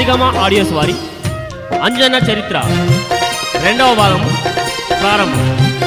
సరిగమ audios వారి అంజన చరిత్ర 2వ భాగం ప్రారంభం.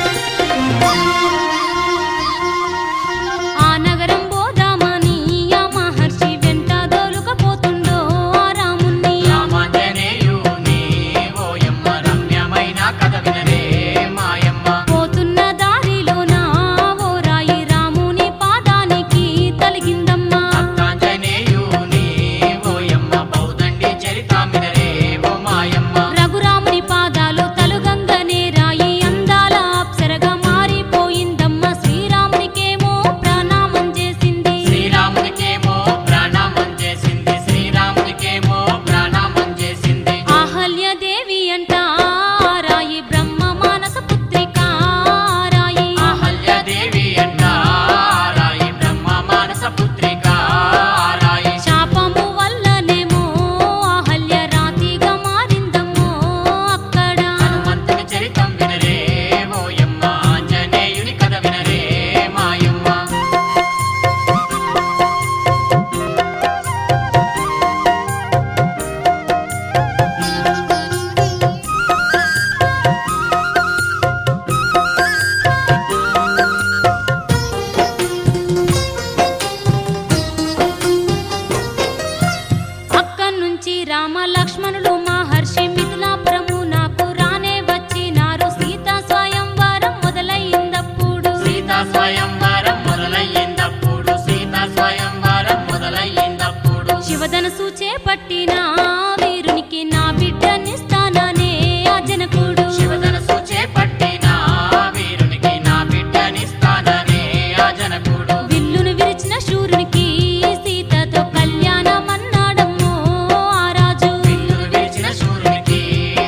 శివధనసు చేపట్టిన వీరునికి నా బిడ్డనిస్తాననే ఆ జనకుడు. శివధనసు చేపట్టిన వీరునికి నా బిడ్డనిస్తాననే ఆ జనకుడు. విల్లును విరిచిన శూరునికి సీతతో కళ్యాణమన్నాడమ్మో ఆ రాజు. విల్లును విరిచిన శూరునికి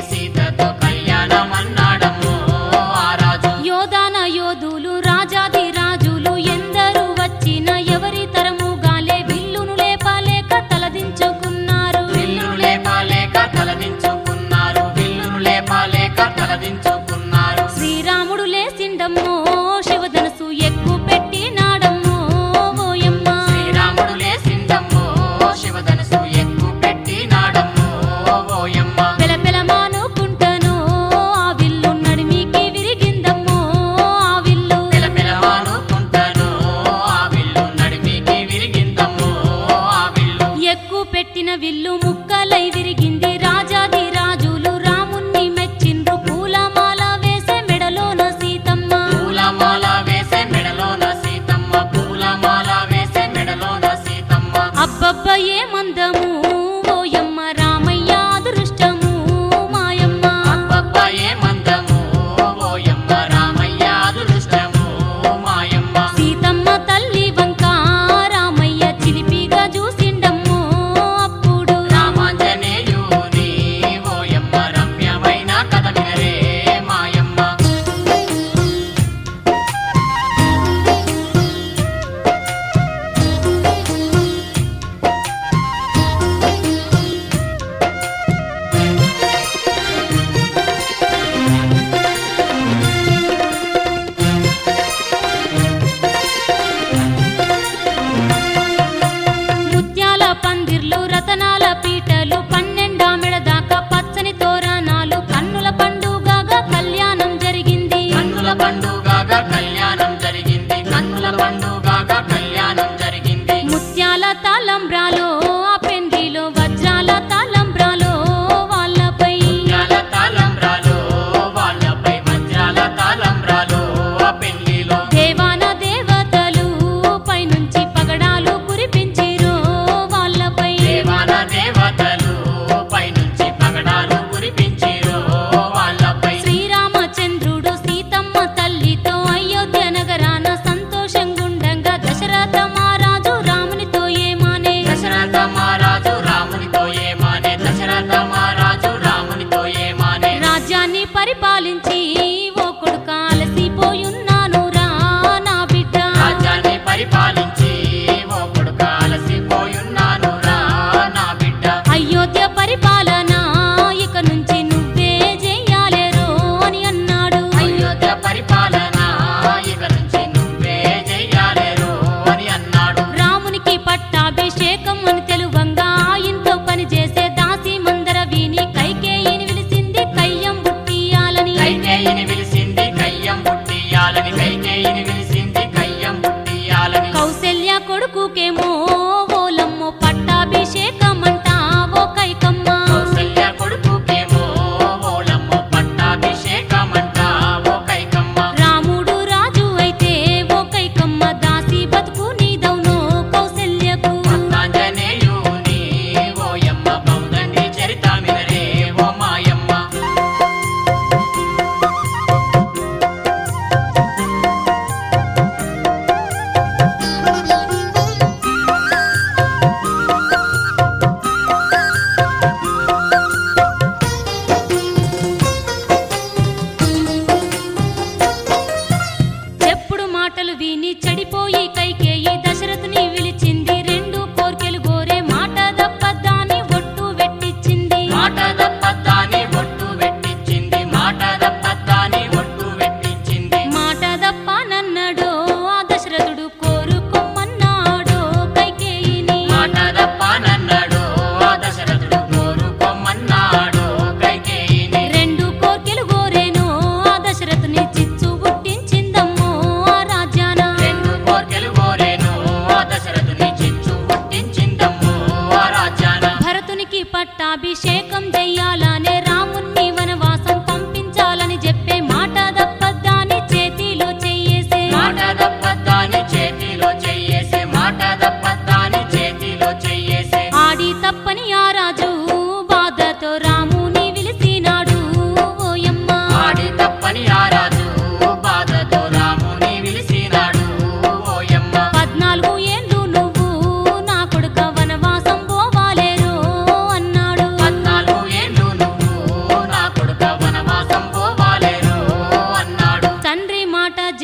సీతతో కళ్యాణమన్నాడమ్మో ఆ రాజు. యోధాన యోధులు రాజాది రాజులు ఎందరూ వచ్చిన ఎవరి తరముగాలే విల్లును లేపాలేక తలదించుకున్నారు. విల్లును లేపాలేక తలదించుకున్నారు. విల్లును లేపాలేక తలదించుకున్నారు. శ్రీరాముడు లేసిండమ్మో శివధనసు ఎక్కువ పెట్టినాడమ్మో ఓయమ్మ. శ్రీరాముడు లేసిండమ్మో శివధనసు ఎక్కువ పెట్టినాడమ్మో ఓయమ్మ. పెలపెల మానుకుంటను ఆ విల్లు నడిమికి విరిగిందమ్మో ఆ విల్లు. పెలపెల మానుకుంటను ఆ విల్లు నడిమికి విరిగిందమ్మో ఆ విల్లు. ఎక్కువ పెట్టిన విల్లు ముక్కలై విరిగింది. రాజాది రాజులు రాముణ్ణి మెచ్చిండ్రు. పూలమాల వేసే మెడలోన సీతమ్మ. పూలమాల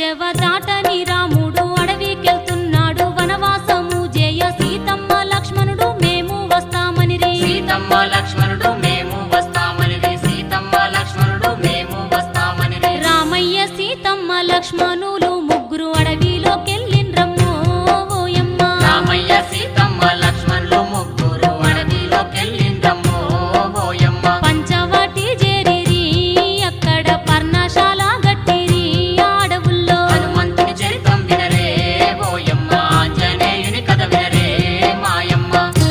పంజవ దాటని రాముడు అడవికెళ్తున్నాడు వనవాసము జయ సీతమ్మ లక్ష్మణుడు మేము వస్తామనిరి సీతమ్మ లక్ష్మణుడు మేము వస్తామనిరి సీతమ్మ లక్ష్మణుడు మేము వస్తామనిరి రామయ్య సీతమ్మ లక్ష్మణులు ముగ్గురు అడవిలోకెళ్ళిండ్రమ్మో ఓయమ్మ రామయ్య సీతమ్మ లక్ష్మణులు ముగ్గురు అడవిలోకెళ్ళిండ్రమ్మో ఓయమ్మ పంచవటి చేరిరి అక్కడ పర్ణశాల గట్టిరి అడవుల్లో హనుమంతుని చరితం వినరే ఓయమ్మ ఆంజనేయుని కథ వినరే మాయమ్మ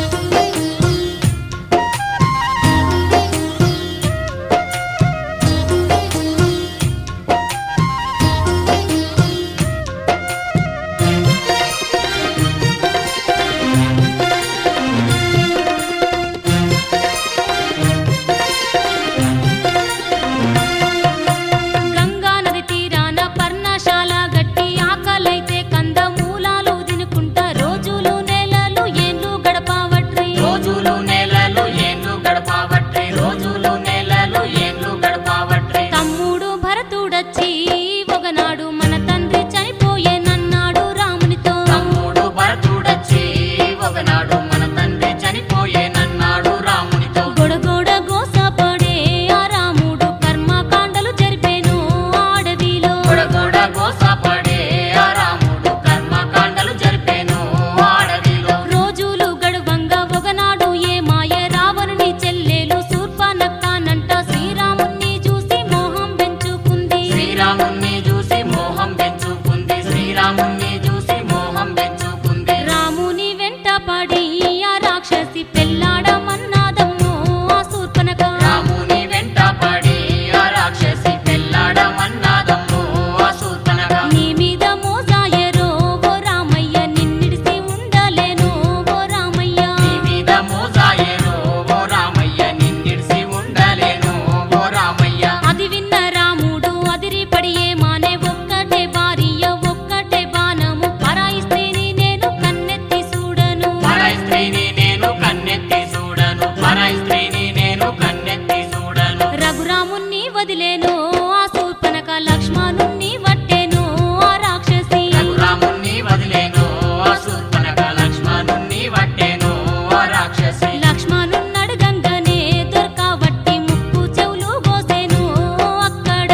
గంగా నది తీరాన పర్ణశాల గట్టి ఆకలైతే కందమూలాలు తినుకుంటా రోజులు నెలలు ఏండ్లు గడపవట్రి రోజులు నెలలు ఏండ్లు గడపవట్రి రోజులు నెలలు ఏండ్లు గడపవట్రి తమ్ముడు భరతుడొచ్చి ఒకనాడు మన తండ్రి చనిపోయేనన్నాడు రామునితో తమ్ముడు భరతుడొచ్చి ఒకనాడు మన తండ్రి చనిపోయేనన్నాడు రామునితో గొడగొడ గోసపడే ఆ రాముడు కర్మకాండలు జరిపేను అడవిలో గొడగొడ గోసపడే ఆ రాముడు కర్మకాండలు జరిపేను అడవిలో రోజులు గడువంగా ఒకనాడు ఏ మాయ రావణుని చెల్లెలు శూర్పనఖనంట శ్రీరాముణ్ణి చూసి మోహం పెంచుకుంది శ్రీరాముణ్ణి చూసి మోహం పెంచుకుంది శ్రీరాముణ్ణి చూసి మోహం పెంచుకుంది రాముని వెంట పడి ఆ రాక్షసి పెళ్ళాడమన్నాదమ్మో ఆ శూర్పనఖ రాముని వెంట పడి ఆ రాక్షసి పెళ్ళాడమన్నాదమ్మో ఆ శూర్పనఖ నీ మీద మోజాయరో ఓ రామయ్య నిన్నిడిసి ఉండలేను ఓ రామయ్య నీ మీద మోజాయేరో ఓ రామయ్య నిన్నిడిసి ఉండలేను ఓ రామయ్య అది విన్న రాముడు అదిరిపడి ఏమానే ఒక్కటే భార్య ఒక్కటే బాణము పరాయి స్త్రీని నేను కన్నెత్తి చూడను పరాయి స్త్రీని నేను కన్నెత్తి చూడను పరాయి స్త్రీని నేను కన్నెత్తి చూడను రఘురాముణ్ణి వదిలేను ఆ శూర్పనఖ లక్ష్మణుణ్ణి వట్టెను ఆ రాక్షసి రఘురాముణ్ణి వదిలేను ఆ శూర్పనఖ లక్ష్మణుణ్ణి వట్టెను ఆ రాక్షసి లక్ష్మణున్నడగంగానే దొరకబట్టి ముక్కు చెవులు కోసెను అక్కడ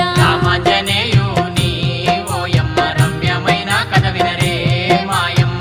రామాంజనేయుని ఓయమ్మ రమ్యమైన కథ వినరే మాయమ్మ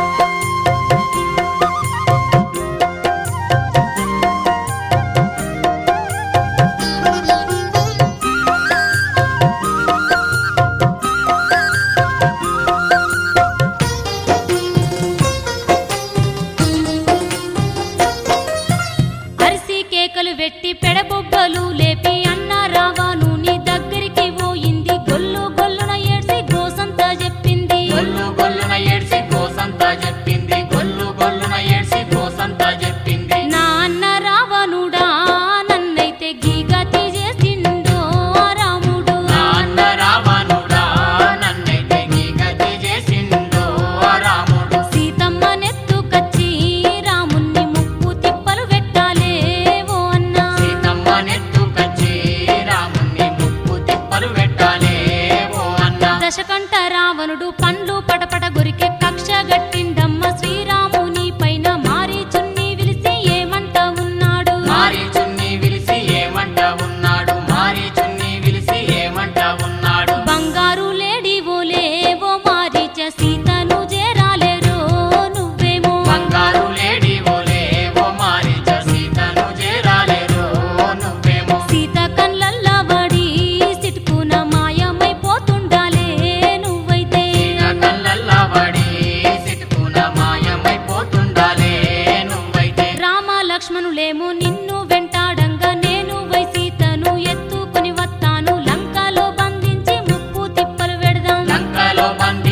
అరిసి కేకలు వెట్టి పెడబొబ్బలు లేపి అన్న రావణుని దగ్గరికి పోయింది గొల్లు గొల్లున ఏడ్చి గోసంతా చెప్పింది గొల్లు గొల్లున ఏడ్చి కోసంతా చెప్పింది గొల్లు గొల్లున ఏడ్చి కోసంతా చెప్పింది నా అన్న రావణుడా నన్నైతే గీగతి చేసిండో ఆ రాముడు నా అన్న రావణుడా నన్నైతే నీ గతి చేసిండో ఆ రాముడు సీతమ్మ నెత్తుకచ్చి రాముణ్ణి ముప్పు తిప్పలు పెట్టాలే ఓ అన్న సీతమ్మ నెత్తుకచ్చి రాముణ్ణి ముప్పు తిప్పలు పెట్టాలే ఓ అన్న దశకంఠ రావణుడు పండ్లు పటపట గొరికే కక్ష గట్టిండమ్మ శ్రీరాముని పైన మారీచున్ని విలిసి ఏమంట ఉన్నాడు మారీచున్ని విలిసి ఏమంట ఉన్నాడు మారీచున్ని విలిసి ఏమంట ఉన్నాడు బంగారు లేడి ఓలే ఓ మారీచ సీతను చేరాలేరో నువ్వేమో బంగారు లేడి ఓలే ఓ మారీచ సీతను చేరాలేరో నువ్వేమో సీత కళ్ళల్లా వడి సిటుకున మాయమైపోతుండాలే నువ్వైతే సీత కళ్ళల్లా పడి సిటుకున మాయమైపోతుండాలే నువ్వైతే రామ లక్ష్మణులేమో నిన్ను వెంటాడంగా నేను వై సీతను ఎత్తుకొని వస్తాను లంకలో బంధించి ముప్పు తిప్పలు పెడదాం లంకలో బంది